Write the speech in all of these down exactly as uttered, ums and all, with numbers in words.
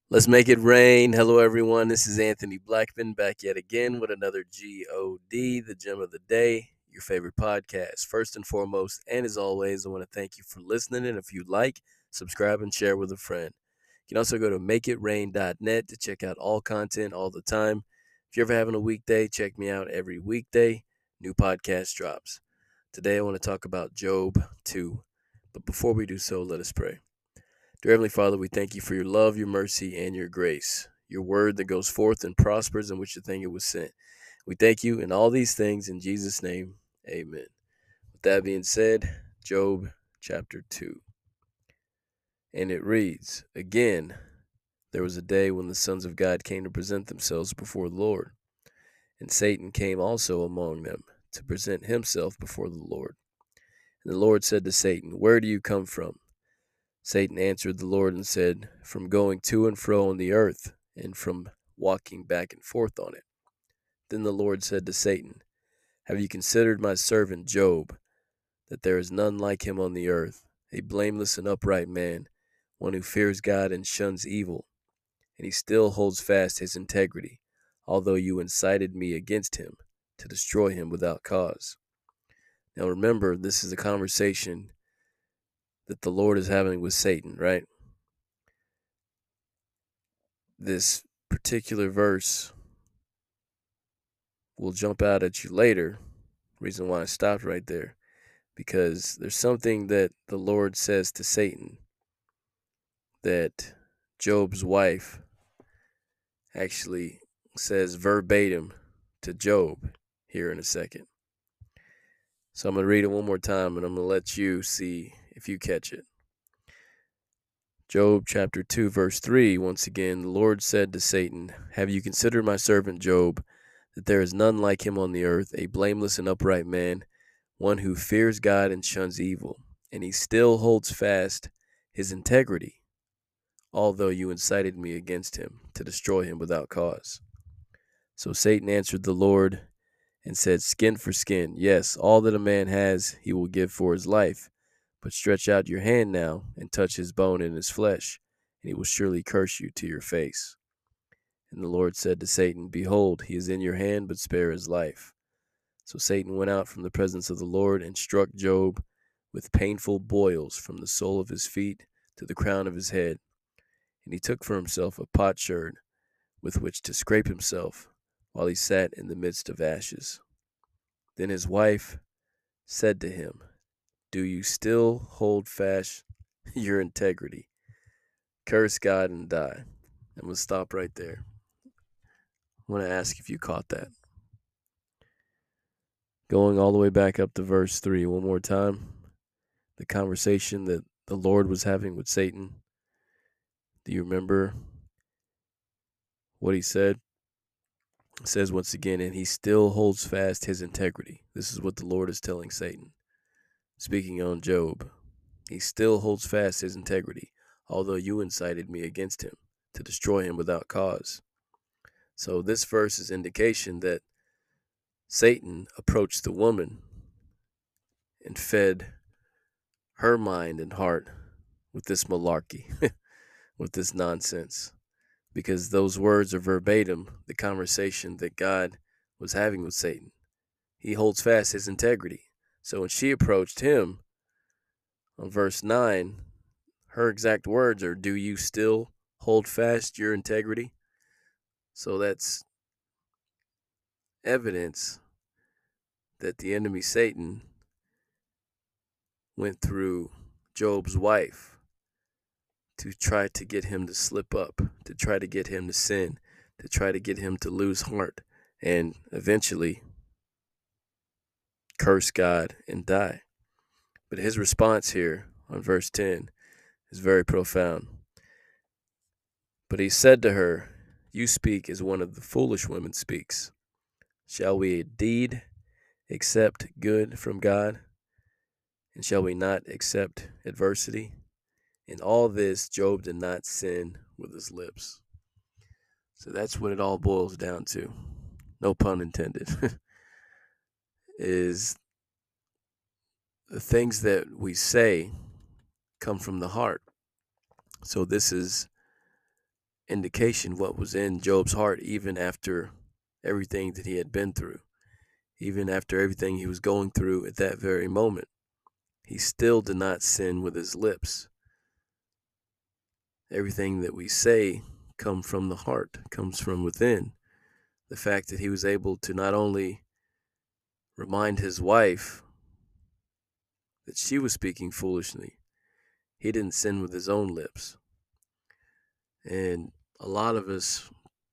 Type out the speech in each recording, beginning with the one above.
Let's make it rain. Hello, everyone. This is Anthony Blackman back yet again with another G O D, the gem of the day, your favorite podcast. First and foremost, and as always, I want to thank you for listening. And if you like, subscribe and share with a friend. You can also go to make it rain dot net to check out all content all the time. If you're ever having a weekday, check me out every weekday. New podcast drops. Today, I want to talk about Job two. But before we do so, let us pray. Dear Heavenly Father, we thank you for your love, your mercy, and your grace, your word that goes forth and prospers in which the thing it was sent. We thank you in all these things in Jesus' name. Amen. With that being said, Job chapter two. And it reads, Again, there was a day when the sons of God came to present themselves before the Lord, and Satan came also among them to present himself before the Lord. And the Lord said to Satan, Where do you come from? Satan answered the Lord and said, From going to and fro on the earth, and from walking back and forth on it. Then the Lord said to Satan, Have you considered my servant Job, that there is none like him on the earth, a blameless and upright man, one who fears God and shuns evil, and he still holds fast his integrity, although you incited me against him to destroy him without cause. Now remember, this is a conversation that the Lord is having with Satan, right? This particular verse will jump out at you later. Reason why I stopped right there, because there's something that the Lord says to Satan that Job's wife actually says verbatim to Job here in a second. So I'm going to read it one more time and I'm going to let you see if you catch it. Job chapter two, verse three, once again, the Lord said to Satan, Have you considered my servant Job, that there is none like him on the earth, a blameless and upright man, one who fears God and shuns evil, and he still holds fast his integrity, although you incited me against him to destroy him without cause. So Satan answered the Lord and said, Skin for skin, yes, all that a man has he will give for his life. But stretch out your hand now and touch his bone and his flesh, and he will surely curse you to your face. And the Lord said to Satan, Behold, he is in your hand, but spare his life. So Satan went out from the presence of the Lord and struck Job with painful boils from the sole of his feet to the crown of his head. And he took for himself a potsherd with which to scrape himself while he sat in the midst of ashes. Then his wife said to him, Do you still hold fast your integrity? Curse God and die. I'm going to stop right there. I want to ask if you caught that. Going all the way back up to verse three one more time. The conversation that the Lord was having with Satan. Do you remember what he said? It says once again, and he still holds fast his integrity. This is what the Lord is telling Satan. Speaking on Job, he still holds fast his integrity, although you incited me against him to destroy him without cause. So this verse is indication that Satan approached the woman and fed her mind and heart with this malarkey, with this nonsense, because those words are verbatim the conversation that God was having with Satan. He holds fast his integrity. So when she approached him on verse nine, her exact words are, Do you still hold fast your integrity? So that's evidence that the enemy Satan went through Job's wife to try to get him to slip up, to try to get him to sin, to try to get him to lose heart, and eventually curse God and die. But his response here on verse ten is very profound. But he said to her, You speak as one of the foolish women speaks. Shall we indeed accept good from God? And shall we not accept adversity? In all this, Job did not sin with his lips. So that's what it all boils down to. No pun intended. Is the things that we say come from the heart. So this is indication what was in Job's heart, even after everything that he had been through, even after everything he was going through at that very moment. He still did not sin with his lips. Everything that we say comes from the heart, comes from within. The fact that he was able to not only remind his wife that she was speaking foolishly, he didn't sin with his own lips. And a lot of us,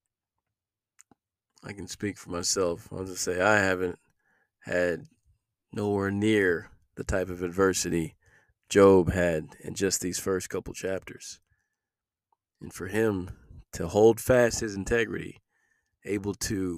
I can speak for myself, I'll just say I haven't had nowhere near the type of adversity Job had in just these first couple chapters. And for him to hold fast his integrity, able to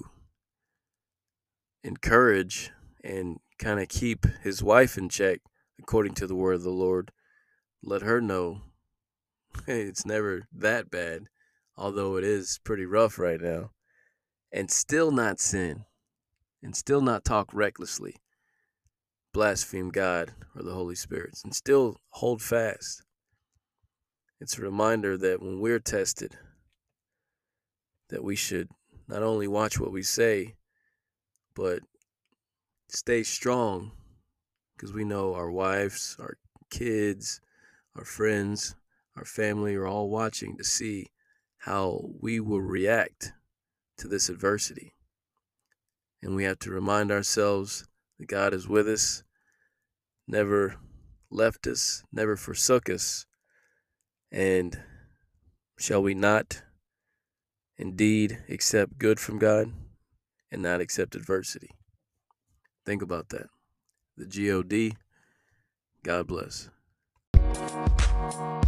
encourage and kind of keep his wife in check according to the word of the Lord, let her know hey, it's never that bad, although it is pretty rough right now, and still not sin, and still not talk recklessly, blaspheme God or the Holy Spirit, and still hold fast. It's a reminder that when we're tested, that we should not only watch what we say, but stay strong, because we know our wives, our kids, our friends, our family are all watching to see how we will react to this adversity. And we have to remind ourselves that God is with us, never left us, never forsook us. And shall we not indeed accept good from God and not accept adversity? Think about that. The G O D, God bless.